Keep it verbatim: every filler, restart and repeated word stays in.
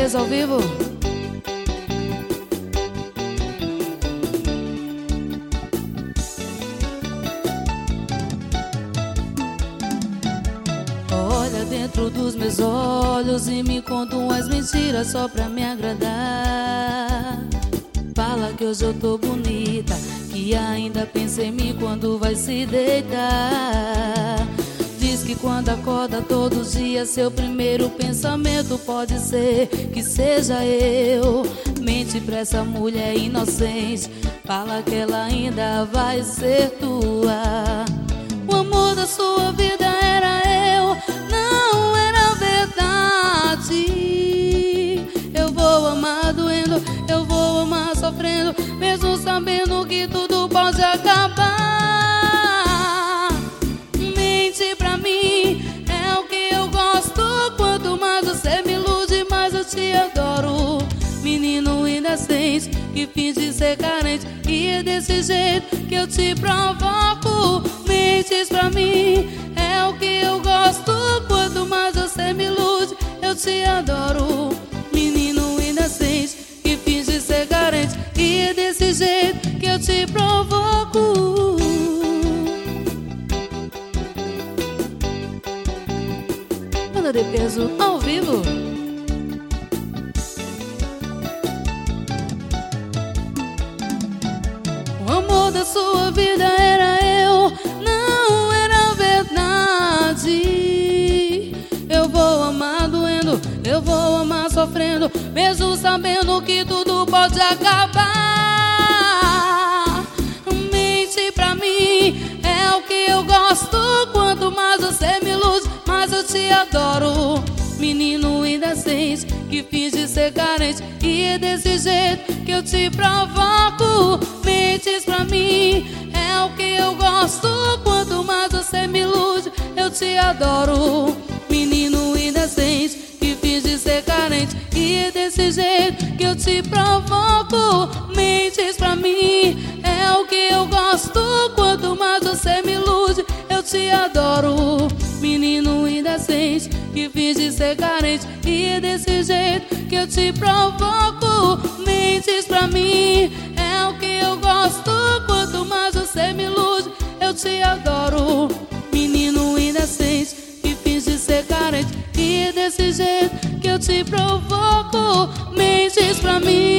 Peso ao vivo. Olha dentro dos meus olhos e me conta umas mentiras só pra me agradar. Fala que hoje eu tô bonita, que ainda pensa em mim quando vai se deitar. Diz que quando acorda todo dia seu primeiro pensamento pode ser que seja eu. Mente pra essa mulher inocente, fala que ela ainda vai ser tua. O amor da sua vida era eu, não era verdade. Eu vou amar doendo, eu vou amar sofrendo, mesmo sabendo que tudo pode acabar. Mente pra mim, é o que eu gosto. Quanto mais você me ilude, mais eu te adoro. Menino inocente que finge ser carente, e é desse jeito que eu te provoco. Mentes pra mim, é o que eu gosto. Quanto mais você me ilude, eu te adoro. Menino inocente que finge ser carente, e é desse jeito que eu te provoco. Banda de Peso ao vivo. O amor da sua vida era eu, não era verdade. Eu vou amar doendo, eu vou amar sofrendo, mesmo sabendo que tudo pode acabar. Mente pra mim, é o que eu gosto. Quanto mais você me ilude, mais eu te adoro. Menino indecente que finge ser carente, e é desse jeito que eu te provoco. Mentes pra mim, é o que eu gosto. Quanto mais você me ilude, eu te adoro. Menino indecente que finge ser carente, e é desse jeito que eu te provoco. Mentes pra mim, é o que eu gosto. Quanto mais você me ilude, eu te adoro. Menino indecente que finge ser carente, e é desse jeito que eu te provoco. Mentes pra mim, é o que eu gosto. Quanto mais você me ilude, eu te adoro. Menino indecente que finge ser carente, e é desse jeito que eu te provoco. Mentes pra mim.